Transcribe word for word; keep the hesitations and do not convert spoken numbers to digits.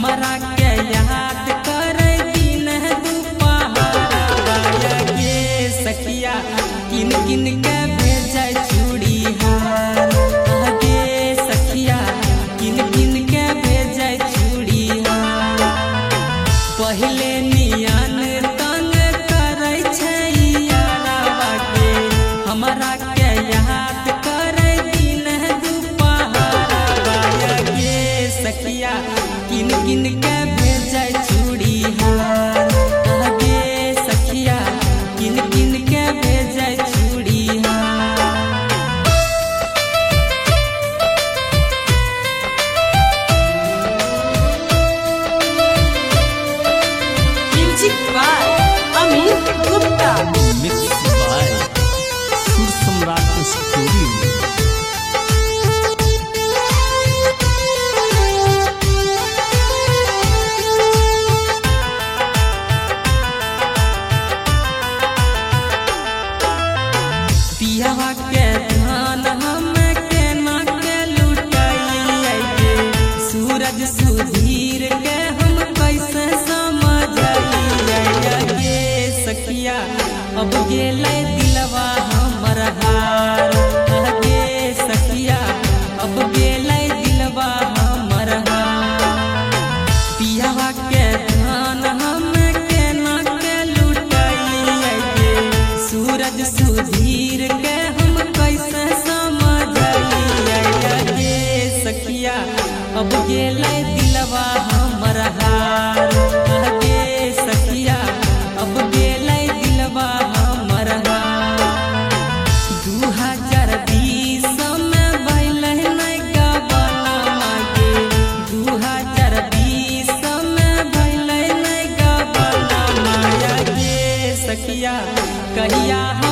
हमारा के याद करे दिन दुपहर गे सखिया किन किन के भेजे चूड़ी हार गे सखिया किन किन के भेजे चूड़ी हार पहले नियन तंग करे छै यारवा के हमारा के याद करे दिन दुपहर गे सखिया किन किन के भेजे चूड़ी हार गे सखिया किन किन के भेजे चूड़ी हार। Music by Amit Gupta, mix by Sur Samrat studio. पियावा के धान हम केना के लुटाइए गे सूरज सुधीर के हम कैसे समझाइए गे सखिया अब गेले दिलवा हमर हार गे सखिया अब गेले दिलवा हमर हार पियावा के धान हम केना के लुटाइए गे सूरज सुधीर के हम कैसे समझाइए गे सखिया अब गेले दिलवा हमर हार गे सखिया अब गेले दिलवा हमर हार। दू हजार बीस में भइले नहीं गबना गे दू हजार बीस में भइले नहीं गबना गे सखिया कहिया